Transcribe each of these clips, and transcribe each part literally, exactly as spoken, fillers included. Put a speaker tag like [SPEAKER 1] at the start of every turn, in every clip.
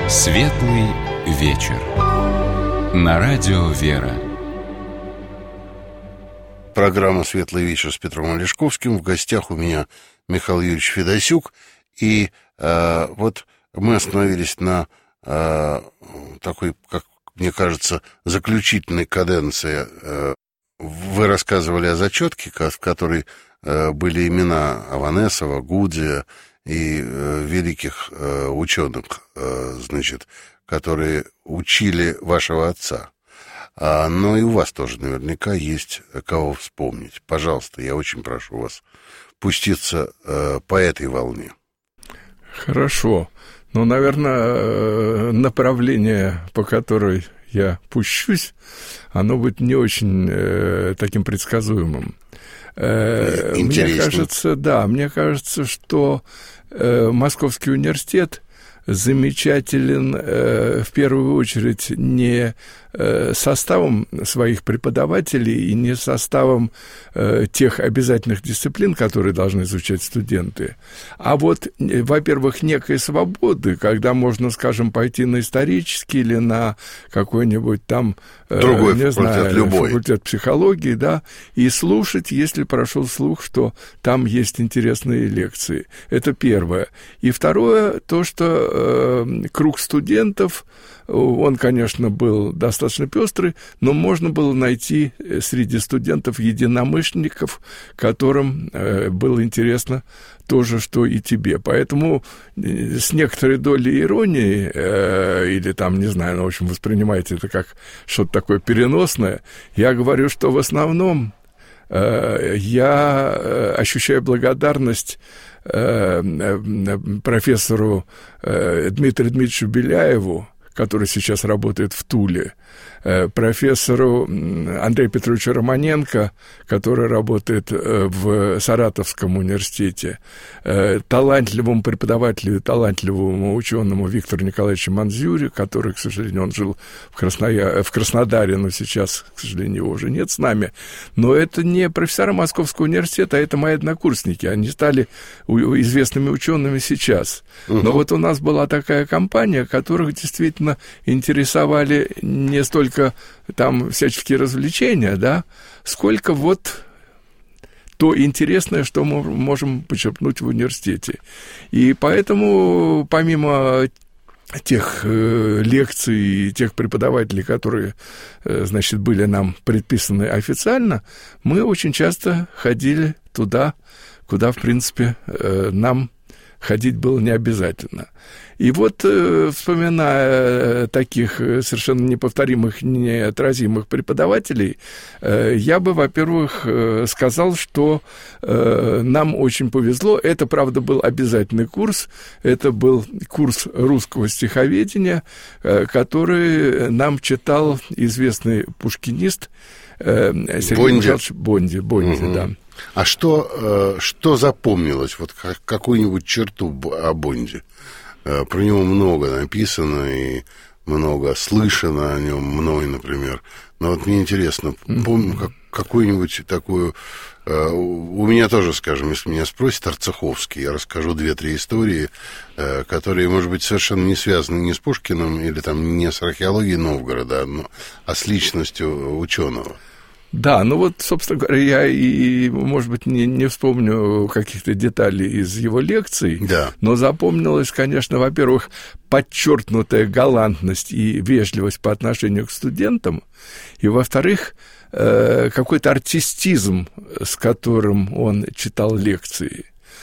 [SPEAKER 1] Светлый вечер. На радио «Вера».
[SPEAKER 2] Программа «Светлый вечер» с Петром Олешковским. В гостях у меня Михаил Юрьевич Федосюк. И э, вот мы остановились на э, такой, как мне кажется, заключительной каденции. Э, вы рассказывали о зачетке, в которой э, были имена Аванесова, Гудзия и э, великих э, ученых, э, значит, которые учили вашего отца. А, но и у вас тоже наверняка есть кого вспомнить. Пожалуйста, я очень прошу вас пуститься э, по этой волне.
[SPEAKER 3] Хорошо. Ну, наверное, направление, по которой я пущусь, оно будет не очень э, таким предсказуемым. Э, мне кажется, да, мне кажется, что э, Московский университет замечателен э, в первую очередь не э, составом своих преподавателей и не составом э, тех обязательных дисциплин, которые должны изучать студенты, а вот, э, во-первых, некой свободы, когда можно, скажем, пойти на исторический или на какой-нибудь там, э,
[SPEAKER 2] другой
[SPEAKER 3] не
[SPEAKER 2] факультет,
[SPEAKER 3] знаю,
[SPEAKER 2] любой.
[SPEAKER 3] факультет психологии, да, и слушать, если прошел слух, что там есть интересные лекции. Это первое. И второе, то, что круг студентов, он, конечно, был достаточно пестрый, но можно было найти среди студентов единомышленников, которым было интересно то же, что и тебе. Поэтому с некоторой долей иронии, или там, не знаю, ну, в общем, воспринимайте это как что-то такое переносное, я говорю, что в основном я ощущаю благодарность профессору Дмитрию Дмитриевичу Беляеву, который сейчас работает в Туле, профессору Андрею Петровичу Романенко, который работает в Саратовском университете, талантливому преподавателю и талантливому ученому Виктору Николаевичу Манзюре, который, к сожалению, он жил в, Красноя... в Краснодаре, но сейчас, к сожалению, его уже нет с нами. Но это не профессора Московского университета, а это мои однокурсники. Они стали известными учеными сейчас. Угу. Но вот у нас была такая компания, которых действительно интересовали не столько там всяческие развлечения, да, сколько вот то интересное, что мы можем почерпнуть в университете. И поэтому, помимо тех э, лекций, тех преподавателей, которые, э, значит, были нам предписаны официально, мы очень часто ходили туда, куда, в принципе, э, нам ходить было не обязательно. И вот, э, вспоминая таких совершенно неповторимых, неотразимых преподавателей, э, я бы, во-первых, э, сказал, что э, нам очень повезло. Это, правда, был обязательный курс. Это был курс русского стиховедения, э, который нам читал известный пушкинист э, Сергей
[SPEAKER 2] Бонди.
[SPEAKER 3] Михайлович Бонди. Бонди, угу. Да.
[SPEAKER 2] А что, что запомнилось? Вот какую-нибудь черту о Бонди? Про него много написано и много слышано о нем мной, например. Но вот мне интересно, помню как, какую-нибудь такую... У меня тоже, скажем, если меня спросят, Арцеховский, я расскажу две-три истории, которые, может быть, совершенно не связаны ни с Пушкиным или там не с археологией Новгорода, но, а с личностью ученого.
[SPEAKER 3] Да, ну вот, собственно говоря, я и, может быть, не, не вспомню каких-то деталей из его лекций,
[SPEAKER 2] да.
[SPEAKER 3] Но запомнилась, конечно, во-первых, подчеркнутая галантность и вежливость по отношению к студентам, и, во-вторых, э, какой-то артистизм, с которым он читал лекции.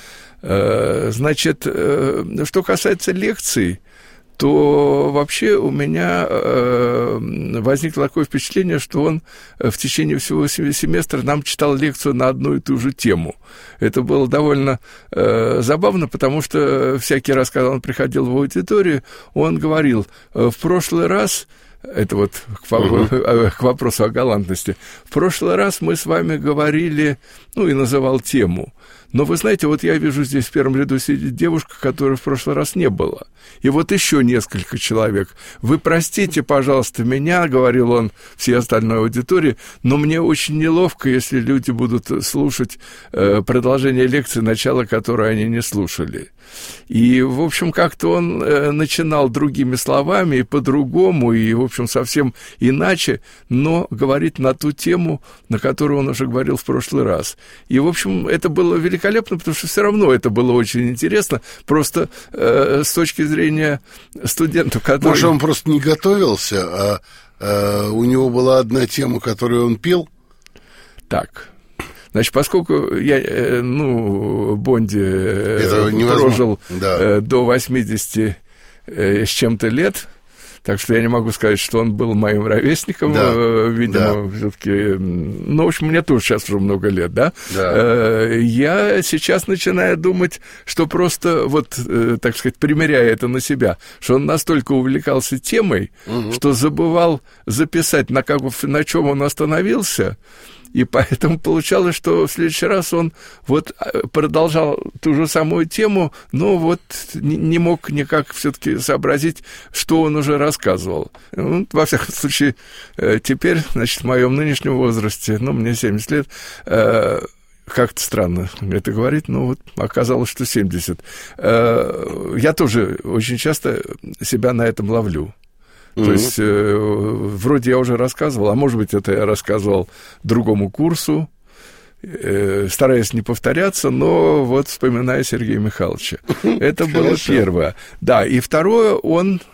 [SPEAKER 3] Э, значит, э, что касается лекций, то вообще у меня э, возникло такое впечатление, что он в течение всего семестра нам читал лекцию на одну и ту же тему. Это было довольно э, забавно, потому что всякий раз, когда он приходил в аудиторию, он говорил: в прошлый раз... Это вот к, uh-huh. к вопросу о галантности. В прошлый раз мы с вами говорили, ну, и называл тему. Но вы знаете, вот я вижу, здесь в первом ряду сидит девушка, которой в прошлый раз не было. И вот еще несколько человек. Вы простите, пожалуйста, меня, говорил он всей остальной аудитории, но мне очень неловко, если люди будут слушать э, продолжение лекции, начало которой они не слушали. И, в общем, как-то он э, начинал другими словами и по-другому, и, в общем, совсем иначе, но говорит на ту тему, на которую он уже говорил в прошлый раз. И, в общем, это было великолепно, потому что все равно это было очень интересно, просто э, с точки зрения студентов, которые...
[SPEAKER 2] Может, он просто не готовился, а э, у него была одна тема, которую он пел?
[SPEAKER 3] Так... Значит, поскольку я, ну, Бонди
[SPEAKER 2] Это
[SPEAKER 3] прожил
[SPEAKER 2] да.
[SPEAKER 3] до восьмидесяти с чем-то лет, так что я не могу сказать, что он был моим ровесником, да. видимо, да. все-таки, ну, в общем, мне тоже сейчас уже много лет, да?
[SPEAKER 2] да.
[SPEAKER 3] Я сейчас начинаю думать, что просто, вот, так сказать, примеряя это на себя, что он настолько увлекался темой, угу. что забывал записать, на, как, на чем он остановился. И поэтому получалось, что в следующий раз он вот продолжал ту же самую тему, но вот не мог никак все-таки сообразить, что он уже рассказывал. Ну, во всяком случае, теперь, значит, в моем нынешнем возрасте, ну, мне семьдесят лет, как-то странно это говорить, но вот оказалось, что семьдесят. Я тоже очень часто себя на этом ловлю. То mm-hmm. есть, э, вроде я уже рассказывал, а может быть, это я рассказывал другому курсу, э, стараясь не повторяться, но вот вспоминая Сергея Михайловича. Это было первое. Да, и второе, он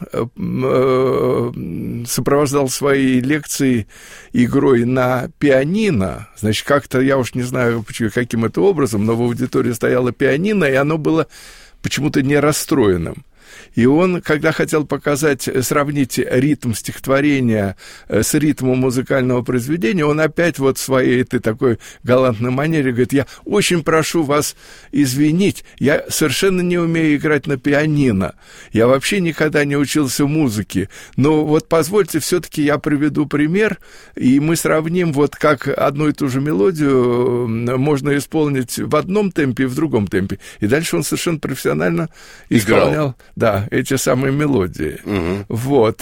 [SPEAKER 3] э, сопровождал свои лекции игрой на пианино. Значит, как-то, я уж не знаю, каким это образом, но в аудитории стояло пианино, и оно было почему-то не расстроенным. И он, когда хотел показать, сравнить ритм стихотворения с ритмом музыкального произведения, он опять вот в своей этой такой галантной манере говорит: я очень прошу вас извинить, я совершенно не умею играть на пианино, я вообще никогда не учился музыке, но вот позвольте, все-таки я приведу пример, и мы сравним, вот как одну и ту же мелодию можно исполнить в одном темпе и в другом темпе. И дальше он совершенно профессионально исполнял. Играл. Да, эти самые мелодии. Угу. Вот.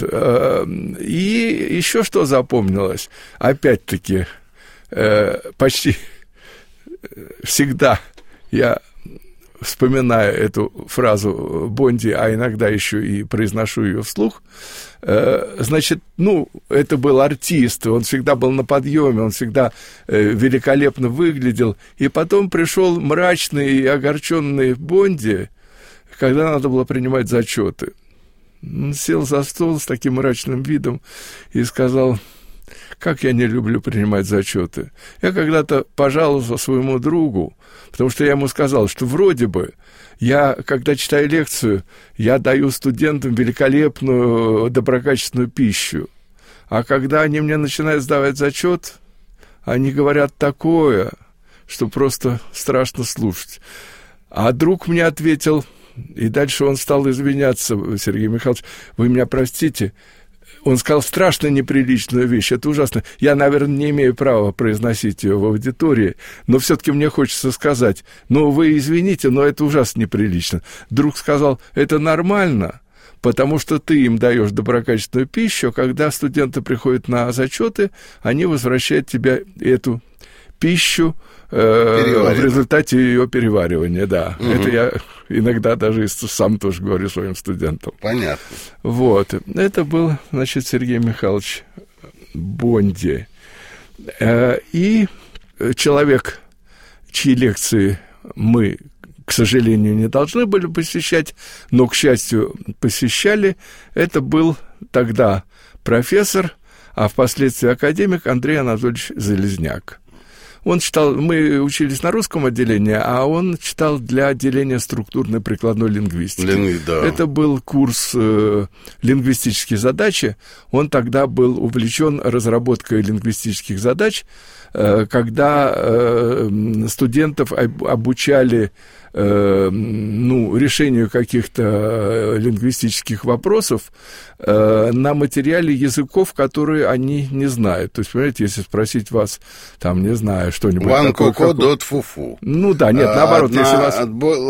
[SPEAKER 3] И еще что запомнилось? Опять-таки, почти всегда я вспоминаю эту фразу Бонди, а иногда еще и произношу ее вслух. Значит, ну, это был артист, он всегда был на подъеме, он всегда великолепно выглядел. И потом пришел мрачный и огорченный Бонди, когда надо было принимать зачеты. Он сел за стол с таким мрачным видом и сказал: как я не люблю принимать зачеты. Я когда-то пожаловался своему другу, потому что я ему сказал, что вроде бы я, когда читаю лекцию, я даю студентам великолепную, доброкачественную пищу. А когда они мне начинают сдавать зачет, они говорят такое, что просто страшно слушать. А друг мне ответил... И дальше он стал извиняться: Сергей Михайлович, вы меня простите. Он сказал страшно неприличную вещь, это ужасно. Я, наверное, не имею права произносить ее в аудитории, но все-таки мне хочется сказать: ну, вы извините, но это ужасно неприлично. Друг сказал: это нормально, потому что ты им даешь доброкачественную пищу, а когда студенты приходят на зачеты, они возвращают тебе эту пищу э, в результате ее переваривания, да. Угу. Это я иногда даже сам тоже говорю своим студентам.
[SPEAKER 2] Понятно.
[SPEAKER 3] Вот. Это был, значит, Сергей Михайлович Бонди. Э, и человек, чьи лекции мы, к сожалению, не должны были посещать, но, к счастью, посещали, это был тогда профессор, а впоследствии академик Андрей Анатольевич Залезняк. Он читал, мы учились на русском отделении, а он читал для отделения структурной прикладной лингвистики. Лингви, да. Это был курс э, лингвистические задачи. Он тогда был увлечен разработкой лингвистических задач, э, когда э, студентов об, обучали э, ну, решению каких-то лингвистических вопросов э, на материале языков, которые они не знают. То есть, понимаете, если спросить вас, там, не знаю, что-нибудь...
[SPEAKER 2] Ван
[SPEAKER 3] такое,
[SPEAKER 2] коко
[SPEAKER 3] как...
[SPEAKER 2] дот фуфу.
[SPEAKER 3] Ну да, нет, наоборот,
[SPEAKER 2] Одна,
[SPEAKER 3] если вас...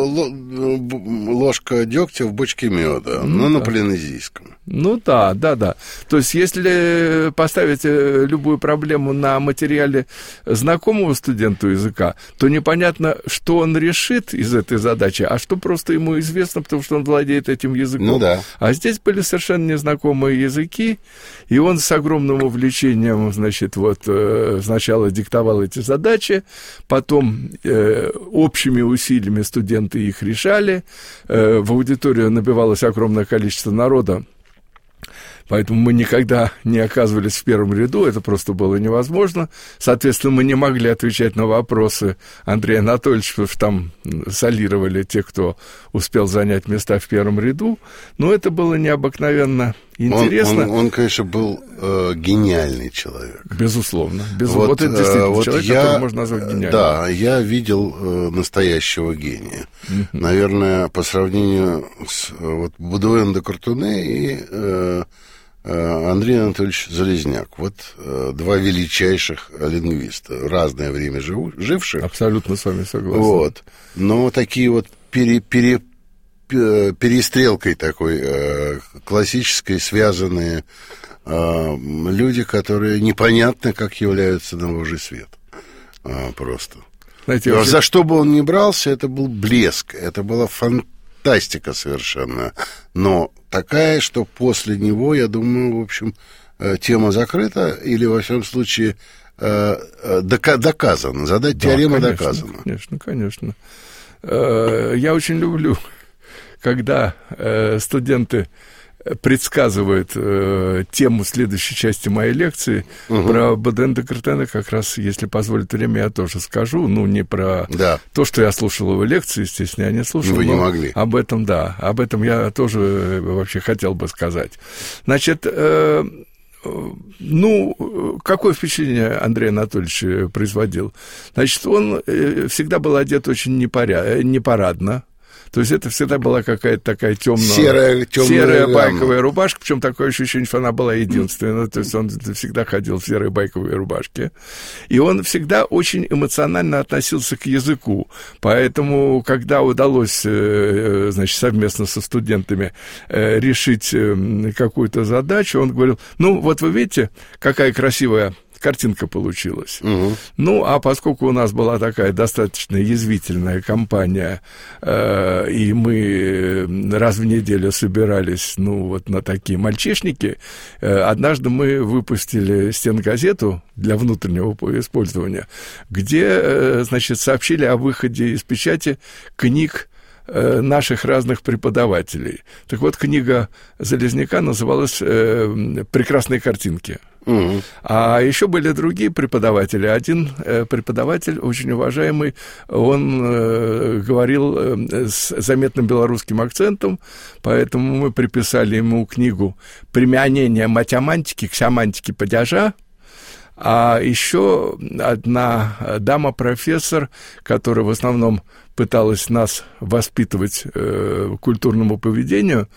[SPEAKER 2] ложка дегтя в бочке меда, ну, но да. На полинезийском.
[SPEAKER 3] Ну да, да, да. То есть, если поставить любую проблему на материале знакомого студенту языка, то непонятно, что он решит из этой задачи, а что просто ему известно, потому что он владеет этим языком.
[SPEAKER 2] Ну да.
[SPEAKER 3] А здесь были совершенно незнакомые языки, и он с огромным увлечением, значит, вот сначала диктовал эти задачи, потом э, общими усилиями студенты их решали, э, в аудиторию набивалось огромное количество народа, поэтому мы никогда не оказывались в первом ряду, это просто было невозможно. Соответственно, мы не могли отвечать на вопросы Андрея Анатольевича, потому что там солировали те, кто успел занять места в первом ряду. Но это было необыкновенно интересно.
[SPEAKER 2] Он, он, он конечно, был э, гениальный человек.
[SPEAKER 3] Безусловно. безусловно. Вот, вот это действительно вот человек, я, которого можно назвать гениальным.
[SPEAKER 2] Да, я видел э, настоящего гения. Mm-hmm. Наверное, по сравнению с вот, Будуэн де Кортуне и... Э, Андрей Анатольевич Залезняк. Вот э, два величайших лингвиста, разное время живу, живших.
[SPEAKER 3] Абсолютно с вами согласен.
[SPEAKER 2] Вот. Но такие вот пере, пере, перестрелкой такой э, классической связанные э, люди, которые непонятно как являются на Божий свет. Э, просто. Знаете, вообще... За что бы он ни брался, это был блеск, это была фантастика. Фантастика совершенно, но такая, что после него, я думаю, в общем, тема закрыта, или, во всяком случае, доказано, задать да, теорему конечно, доказано.
[SPEAKER 3] Конечно, конечно. Я очень люблю, когда студенты предсказывает э, тему следующей части моей лекции. Угу. Про Будуэн де Кортуне как раз, если позволит время, я тоже скажу. Ну, не про да. то, что я слушал его лекции, естественно, я не слушал.
[SPEAKER 2] Вы не могли.
[SPEAKER 3] Об этом, да, об этом я тоже вообще хотел бы сказать. Значит, э, ну, какое впечатление Андрей Анатольевич производил? Значит, он всегда был одет очень непоря... непарадно. То есть это всегда была какая-то такая темная,
[SPEAKER 2] серая,
[SPEAKER 3] серая байковая рубашка, причем такое ощущение, что она была единственная. То есть он всегда ходил в серой байковой рубашке. И он всегда очень эмоционально относился к языку. Поэтому, когда удалось, значит, совместно со студентами решить какую-то задачу, он говорил: ну, вот вы видите, какая красивая картинка получилась. Угу. Ну, а поскольку у нас была такая достаточно язвительная компания, э, и мы раз в неделю собирались, ну, вот на такие мальчишники, э, однажды мы выпустили стенгазету для внутреннего использования, где, э, значит, сообщили о выходе из печати книг наших разных преподавателей. Так вот, книга Залезняка называлась э, «Прекрасные картинки». Угу. А еще были другие преподаватели. Один э, преподаватель, очень уважаемый, он э, говорил э, с заметным белорусским акцентом, поэтому мы приписали ему книгу «Применение математики к семантике падежа». А еще одна дама-профессор, которая в основном пыталась нас воспитывать э, культурному поведению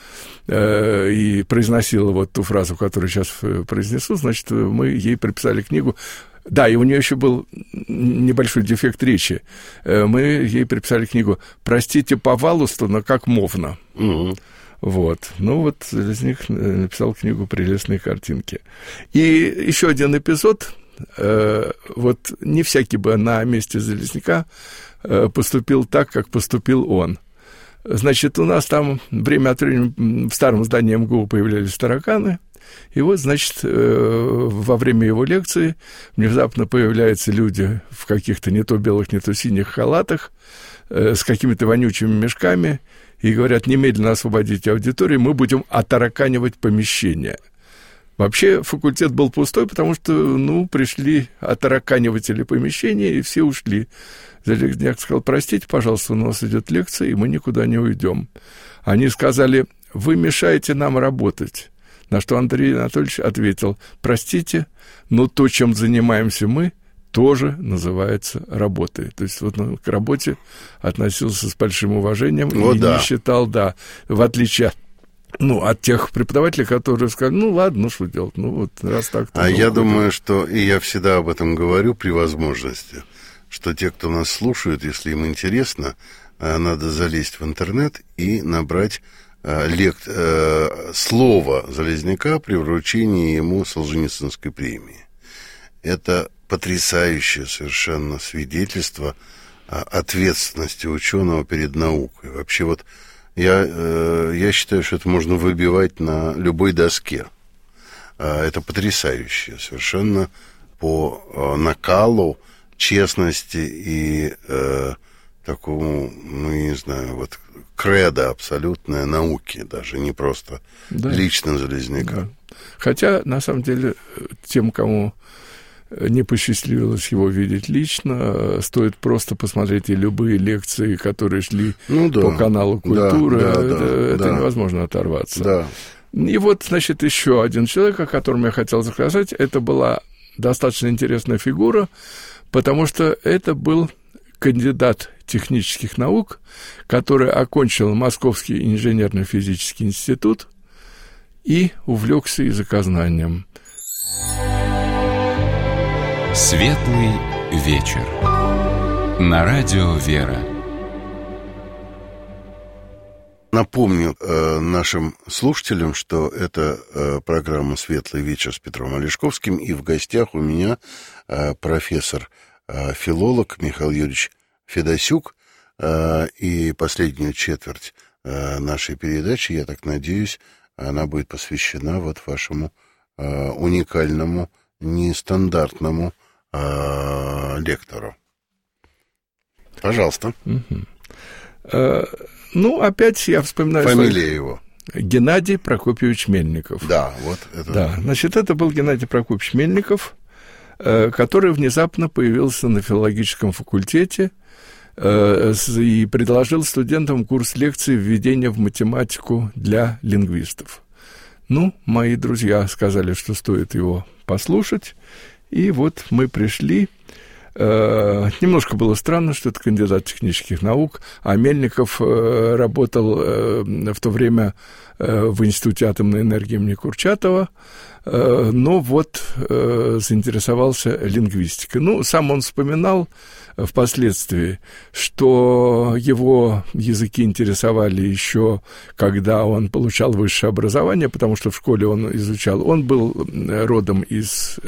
[SPEAKER 3] э, и произносила вот ту фразу, которую сейчас произнесу, значит, мы ей приписали книгу. Да, и у нее еще был небольшой дефект речи. Э, мы ей приписали книгу «Простите, пожалуйста, но как мовно». Угу. Вот. Ну, вот Залезняк написал книгу «Прелестные картинки». И еще один эпизод. Э, вот не всякий бы на месте Залезняка э, поступил так, как поступил он. Значит, у нас там время от времени в старом здании эм гэ у появлялись тараканы. И вот, значит, во время его лекции внезапно появляются люди в каких-то не то белых, не то синих халатах с какими-то вонючими мешками и говорят: немедленно освободите аудиторию, мы будем отараканивать помещение. Вообще факультет был пустой, потому что, ну, пришли отараканиватели помещения, и все ушли. Залезняк сказал: простите, пожалуйста, у нас идет лекция, и мы никуда не уйдем. Они сказали: вы мешаете нам работать. На что Андрей Анатольевич ответил: простите, но то, чем занимаемся мы, тоже называется работой. То есть вот он к работе относился с большим уважением
[SPEAKER 2] О,
[SPEAKER 3] и
[SPEAKER 2] да.
[SPEAKER 3] не считал, да, в отличие от, ну, от тех преподавателей, которые сказали, ну, ладно, ну, что делать, ну, вот раз так.
[SPEAKER 2] А я думаю, что, и я всегда об этом говорю при возможности, что те, кто нас слушают, если им интересно, надо залезть в интернет и набрать лект, слово Залезняка при вручении ему Солженицынской премии. Это потрясающее совершенно свидетельство ответственности ученого перед наукой. Вообще вот я, я считаю, что это можно выбивать на любой доске. Это потрясающе совершенно по накалу, честности и э, такому, ну, не знаю, вот кредо абсолютной науки, даже не просто да. лично Залезняка.
[SPEAKER 3] Да. Хотя, на самом деле, тем, кому не посчастливилось его видеть лично, стоит просто посмотреть и любые лекции, которые шли ну, да. по каналу «Культура», да, да, это, да, это да. невозможно оторваться.
[SPEAKER 2] Да.
[SPEAKER 3] И вот, значит, еще один человек, о котором я хотел сказать, это была достаточно интересная фигура, потому что это был кандидат технических наук, который окончил Московский инженерно-физический институт и увлекся языкознанием.
[SPEAKER 1] Светлый вечер. На радио «Вера».
[SPEAKER 2] Напомню э, нашим слушателям, что это э, программа «Светлый вечер» с Петром Олешковским, и в гостях у меня э, профессор, э, филолог Михаил Юрьевич Федосюк, э, и последнюю четверть э, нашей передачи, я так надеюсь, она будет посвящена вот вашему э, уникальному, нестандартному э, лектору. Пожалуйста.
[SPEAKER 3] Mm-hmm. Uh... Ну, опять я вспоминаю...
[SPEAKER 2] Фамилия
[SPEAKER 3] свой...
[SPEAKER 2] его.
[SPEAKER 3] Геннадий Прокопьевич Мельников.
[SPEAKER 2] Да, вот это...
[SPEAKER 3] Да, значит, это был Геннадий Прокопьевич Мельников, который внезапно появился на филологическом факультете и предложил студентам курс лекций «Введение в математику для лингвистов». Ну, мои друзья сказали, что стоит его послушать, и вот мы пришли... Немножко было странно, что это кандидат технических наук, а Мельников работал в то время в Институте атомной энергии имени Курчатова, но вот заинтересовался лингвистикой. Ну, сам он вспоминал впоследствии, что его языки интересовали еще, когда он получал высшее образование, потому что в школе он изучал. Он был родом из...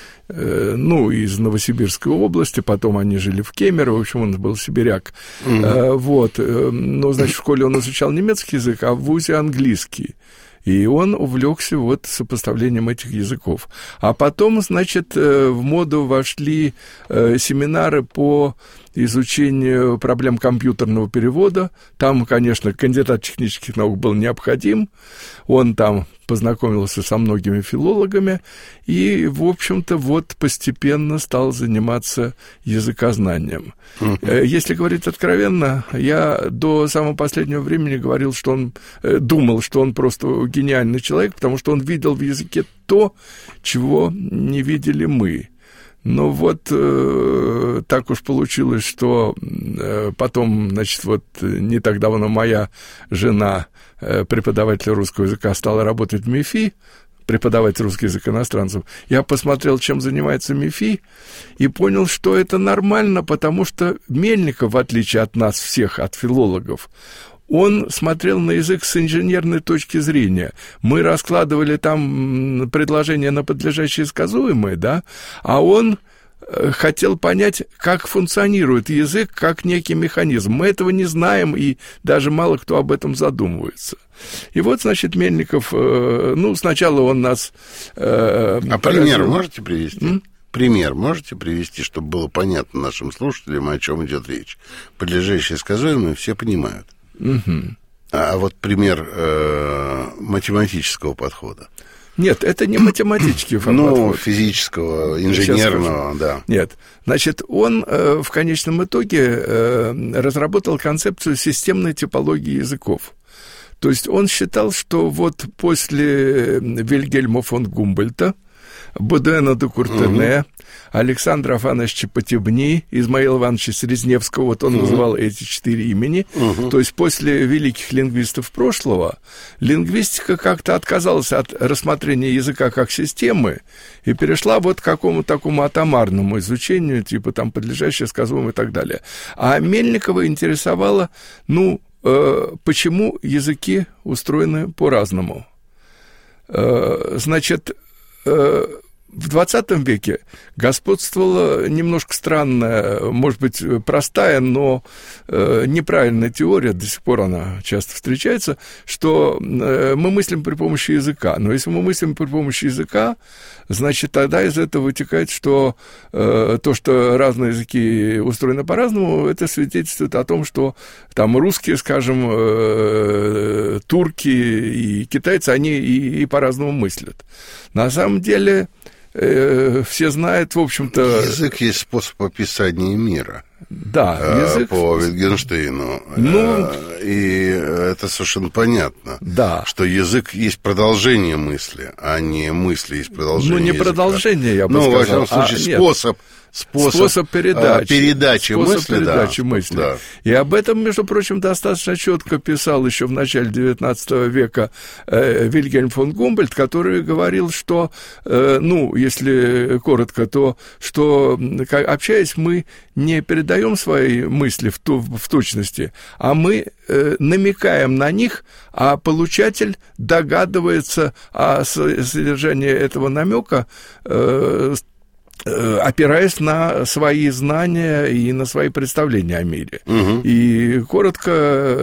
[SPEAKER 3] ну, из Новосибирской области, потом они жили в Кемерово, в общем, он был сибиряк. Mm-hmm. Вот, но, значит, в школе он изучал немецкий язык, а в вузе английский. И он увлекся вот сопоставлением этих языков. А потом, значит, в моду вошли семинары по изучению проблем компьютерного перевода. Там, конечно, кандидат технических наук был необходим. Он там познакомился со многими филологами и, в общем-то, вот постепенно стал заниматься языкознанием. Uh-huh. Если говорить откровенно, я до самого последнего времени говорил, что он, думал, что он просто гениальный человек, потому что он видел в языке то, чего не видели мы. Но вот э, так уж получилось, что э, потом, значит, вот не так давно моя жена, э, преподаватель русского языка, стала работать в МИФИ, преподавать русский язык иностранцам. Я посмотрел, чем занимается МИФИ, и понял, что это нормально, потому что Мельников, в отличие от нас всех, от филологов, он смотрел на язык с инженерной точки зрения. Мы раскладывали там предложения на подлежащие и сказуемые, да, а он хотел понять, как функционирует язык, как некий механизм. Мы этого не знаем, и даже мало кто об этом задумывается. И вот, значит, Мельников, ну, сначала он нас...
[SPEAKER 2] А пример можете привести? М? Пример можете привести, чтобы было понятно нашим слушателям, о чем идет речь? Подлежащие и сказуемые все понимают.
[SPEAKER 3] Угу.
[SPEAKER 2] А вот пример э, математического подхода.
[SPEAKER 3] Нет, это не математический подход.
[SPEAKER 2] Ну, физического, инженерного, да.
[SPEAKER 3] Нет, значит, он э, в конечном итоге э, разработал концепцию системной типологии языков. То есть он считал, что вот после Вильгельма фон Гумбольдта Бодуэна де Куртене, угу. Александра Афановича Потебни, Измаила Ивановича Селезневского, вот он угу. называл эти четыре имени. Угу. То есть после великих лингвистов прошлого лингвистика как-то отказалась от рассмотрения языка как системы и перешла вот к какому-то такому атомарному изучению, типа там подлежащее, сказуемое и так далее. А Мельникова интересовало, ну, э, почему языки устроены по-разному. Э, значит, э, в двадцатом веке господствовала немножко странная, может быть, простая, но э, неправильная теория, до сих пор она часто встречается, что э, мы мыслим при помощи языка. Но если мы мыслим при помощи языка, значит, тогда из этого вытекает, что э, то, что разные языки устроены по-разному, это свидетельствует о том, что там русские, скажем, э, турки и китайцы, они и, и по-разному мыслят. На самом деле... все знают, в общем-то...
[SPEAKER 2] Язык есть способ описания мира.
[SPEAKER 3] Да, язык...
[SPEAKER 2] По Витгенштейну.
[SPEAKER 3] Ну...
[SPEAKER 2] И это совершенно понятно.
[SPEAKER 3] Да.
[SPEAKER 2] Что язык есть продолжение мысли, а не мысли есть продолжение
[SPEAKER 3] Ну, не
[SPEAKER 2] языка.
[SPEAKER 3] Продолжение, я бы
[SPEAKER 2] ну,
[SPEAKER 3] сказал.
[SPEAKER 2] Ну, во всяком случае,
[SPEAKER 3] а,
[SPEAKER 2] способ... Способ,
[SPEAKER 3] способ передачи,
[SPEAKER 2] передачи
[SPEAKER 3] способ
[SPEAKER 2] мысли,
[SPEAKER 3] передачи
[SPEAKER 2] да,
[SPEAKER 3] мысли.
[SPEAKER 2] Да.
[SPEAKER 3] И об этом, между прочим, достаточно четко писал еще в начале девятнадцатого века э, Вильгельм фон Гумбольдт, который говорил, что, э, ну, если коротко, то, что, общаясь, мы не передаем свои мысли в, ту, в точности, а мы э, намекаем на них, а получатель догадывается о содержании этого намека, э, опираясь на свои знания и на свои представления о мире. Угу. И коротко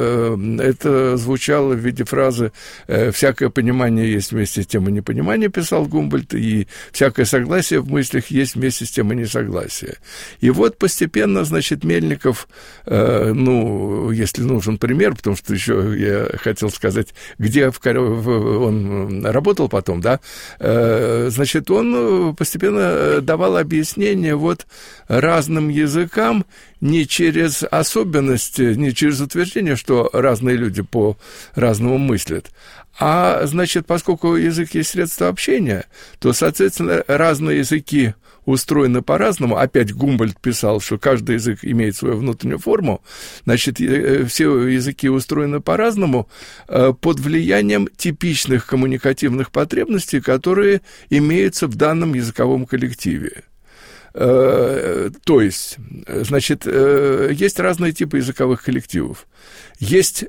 [SPEAKER 3] это звучало в виде фразы «всякое понимание есть вместе с тем и непонимание», писал Гумбольдт, и «всякое согласие в мыслях есть вместе с тем и несогласие». И вот постепенно, значит, Мельников, ну, если нужен пример, потому что еще я хотел сказать, где он работал потом, да, значит, он постепенно давал объяснение вот разным языкам не через особенности, не через утверждение, что разные люди по-разному мыслят, а, значит, поскольку язык есть средство общения, то, соответственно, разные языки устроены по-разному. Опять Гумбольдт писал, что каждый язык имеет свою внутреннюю форму. Значит, все языки устроены по-разному под влиянием типичных коммуникативных потребностей, которые имеются в данном языковом коллективе. То есть, значит, есть разные типы языковых коллективов. Есть,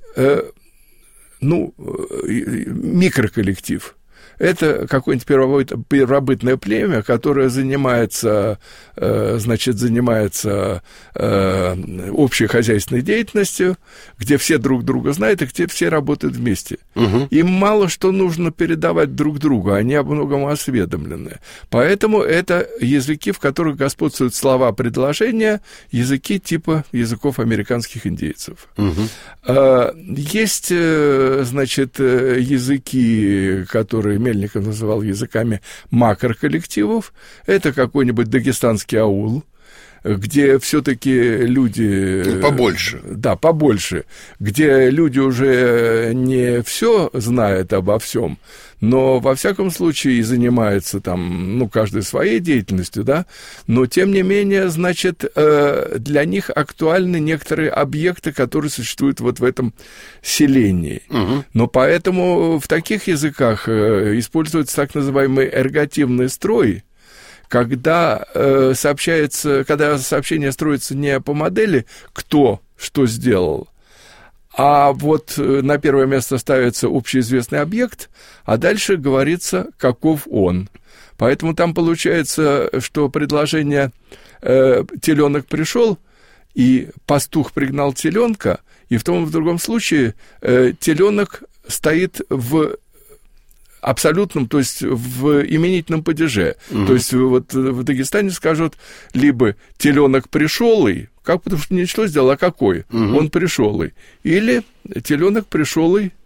[SPEAKER 3] ну, микроколлектив. Это какое-нибудь первобытное племя, которое занимается, значит, занимается общей хозяйственной деятельностью, где все друг друга знают и где все работают вместе. Угу. Им мало что нужно передавать друг другу, они о многом осведомлены. Поэтому это языки, в которых господствуют слова предложения, языки типа языков американских индейцев. Угу. Есть, значит, языки, которые Мельников называл языками макроколлективов. Это какой-нибудь дагестанский аул, где все-таки люди...
[SPEAKER 2] Побольше.
[SPEAKER 3] Да, побольше. Где люди уже не все знают обо всем, но, во всяком случае, и занимаются там, ну, каждой своей деятельностью, да, но, тем не менее, значит, для них актуальны некоторые объекты, которые существуют вот в этом селении. Угу. Но поэтому в таких языках используется так называемый эргативный строй, когда э, сообщается, когда сообщение строится не по модели «кто что сделал», а вот на первое место ставится общеизвестный объект, а дальше говорится «каков он». Поэтому там получается, что предложение э, «теленок пришел», и пастух пригнал теленка, и в том и в другом случае э, теленок стоит в абсолютном, то есть в именительном падеже. Mm-hmm. То есть вот в Дагестане скажут либо теленок пришелый, как, потому что не что сделал, а какой? Mm-hmm. Он пришелый. Или теленок пришелый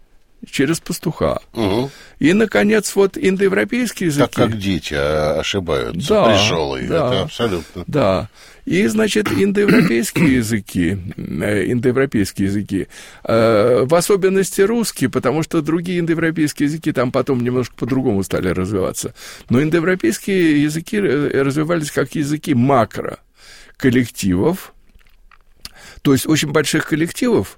[SPEAKER 3] через пастуха.
[SPEAKER 2] Угу.
[SPEAKER 3] И, наконец, вот индоевропейские языки...
[SPEAKER 2] Так как дети ошибаются,
[SPEAKER 3] да,
[SPEAKER 2] пришелые,
[SPEAKER 3] да,
[SPEAKER 2] это абсолютно...
[SPEAKER 3] Да, и, значит, индоевропейские языки, индоевропейские языки, в особенности русский, потому что другие индоевропейские языки там потом немножко по-другому стали развиваться, но индоевропейские языки развивались как языки макроколлективов, то есть очень больших коллективов,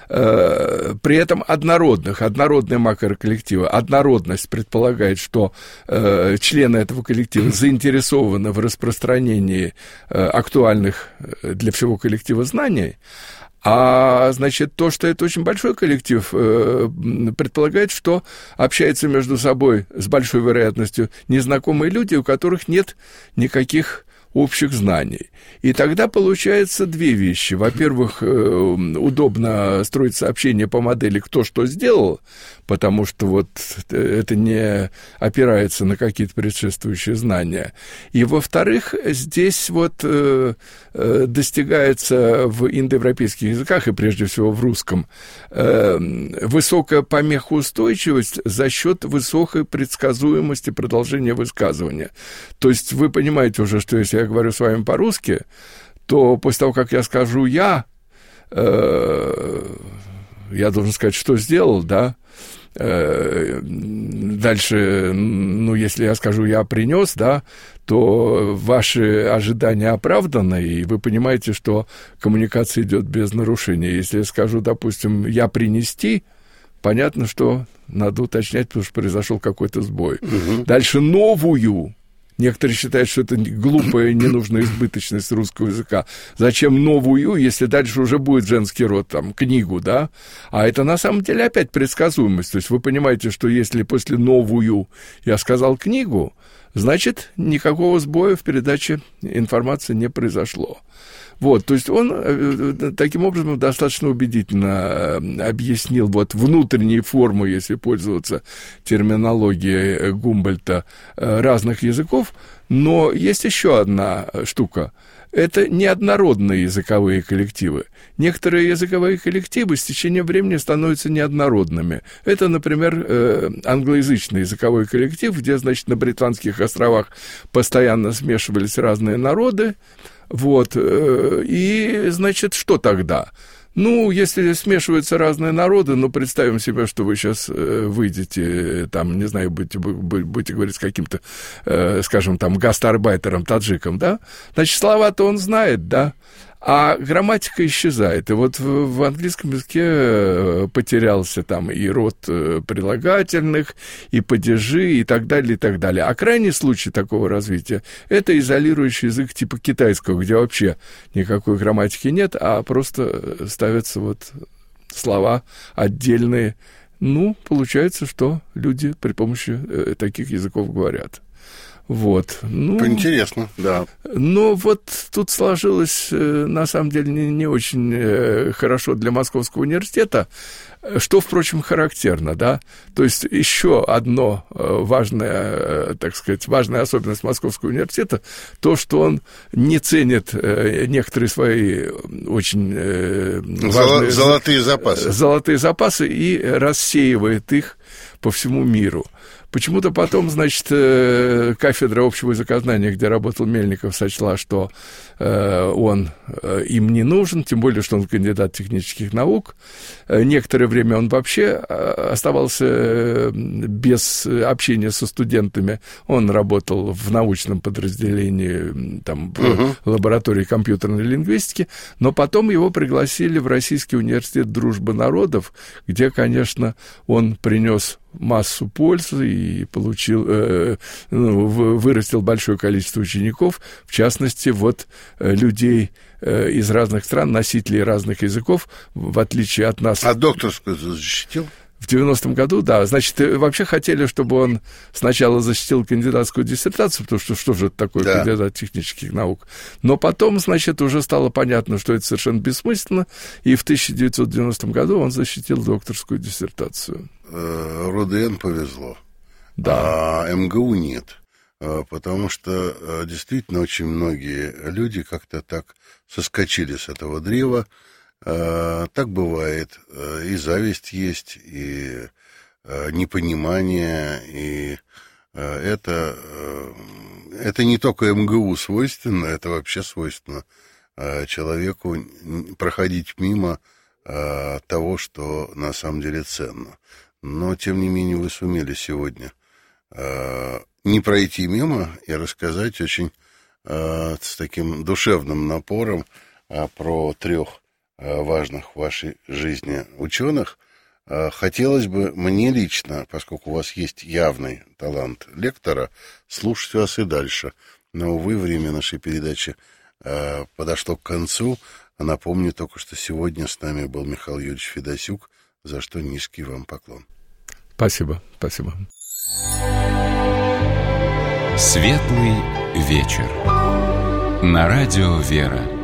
[SPEAKER 3] при этом однородных, однородные макроколлективы. Однородность предполагает, что э, члены этого коллектива заинтересованы в распространении э, актуальных для всего коллектива знаний, а, значит, то, что это очень большой коллектив, э, предполагает, что общаются между собой с большой вероятностью незнакомые люди, у которых нет никаких общих знаний. И тогда получается две вещи. Во-первых, удобно строить сообщение по модели «кто что сделал», потому что вот это не опирается на какие-то предшествующие знания. И, во-вторых, здесь вот достигается в индоевропейских языках, и прежде всего в русском, высокая помехоустойчивость за счет высокой предсказуемости продолжения высказывания. То есть вы понимаете уже, что если я говорю с вами по-русски, то после того, как я скажу «я», э, я должен сказать, что сделал, да, э, дальше, ну, если я скажу «я принес», да, то ваши ожидания оправданы, и вы понимаете, что коммуникация идет без нарушения. Если я скажу, допустим, «я принести», понятно, что надо уточнять, потому что произошел какой-то сбой. Угу. Дальше «новую». Некоторые считают, что это глупая, ненужная избыточность русского языка. Зачем новую, если дальше уже будет женский род, там, книгу, да? А это на самом деле опять предсказуемость. То есть вы понимаете, что если после новую я сказал книгу, значит, никакого сбоя в передаче информации не произошло. Вот, то есть он таким образом достаточно убедительно объяснил вот внутренние формы, если пользоваться терминологией Гумбольдта, разных языков, но есть еще одна штука. Это неоднородные языковые коллективы. Некоторые языковые коллективы с течением времени становятся неоднородными. Это, например, англоязычный языковой коллектив, где, значит, на Британских островах постоянно смешивались разные народы. Вот, и, значит, что тогда? Ну, если смешиваются разные народы, ну, представим себе, что вы сейчас выйдете, там, не знаю, будете, будете говорить с каким-то, скажем, там, гастарбайтером, таджиком, да? Значит, слова-то он знает, да? А грамматика исчезает. И вот в английском языке потерялся там и род прилагательных, и падежи, и так далее, и так далее. А крайний случай такого развития – это изолирующий язык типа китайского, где вообще никакой грамматики нет, а просто ставятся вот слова отдельные. Ну, получается, что люди при помощи таких языков говорят. Вот. Ну,
[SPEAKER 2] интересно, да.
[SPEAKER 3] Но вот тут сложилось, на самом деле, не, не очень хорошо для Московского университета, что, впрочем, характерно, да. То есть еще одно важное, так сказать, важная особенность Московского университета, то, что он не ценит некоторые свои очень важные...
[SPEAKER 2] Золотые запасы.
[SPEAKER 3] Золотые запасы и рассеивает их по всему миру. Почему-то потом, значит, кафедра общего языкознания, где работал Мельников, сочла, что он им не нужен, тем более, что он кандидат технических наук. Некоторое время он вообще оставался без общения со студентами. Он работал в научном подразделении, там, в угу. лаборатории компьютерной лингвистики, но потом его пригласили в Российский университет дружбы народов, где, конечно, он принес массу пользы и получил, э, ну, вырастил большое количество учеников, в частности, вот э, людей э, из разных стран, носителей разных языков, в отличие от нас.
[SPEAKER 2] А докторскую защитил?
[SPEAKER 3] В девяностом году, да. Значит, вообще хотели, чтобы он сначала защитил кандидатскую диссертацию, потому что что же это такое, да. кандидат технических наук. Но потом, значит, уже стало понятно, что это совершенно бессмысленно, и в тысяча девятьсот девяностом году он защитил докторскую диссертацию.
[SPEAKER 2] РУДН повезло,
[SPEAKER 3] да.
[SPEAKER 2] а МГУ нет, потому что действительно очень многие люди как-то так соскочили с этого древа. Так бывает, и зависть есть, и непонимания, и это, это не только МГУ свойственно, это вообще свойственно человеку проходить мимо того, что на самом деле ценно. Но, тем не менее, вы сумели сегодня не пройти мимо и рассказать очень с таким душевным напором про трех важных в вашей жизни ученых. Хотелось бы мне лично, поскольку у вас есть явный талант лектора, слушать вас и дальше. Но, увы, время нашей передачи подошло к концу. Напомню только, что сегодня с нами был Михаил Юрьевич Федосюк, за что низкий вам поклон.
[SPEAKER 3] Спасибо, спасибо.
[SPEAKER 1] Светлый вечер. На радио «Вера».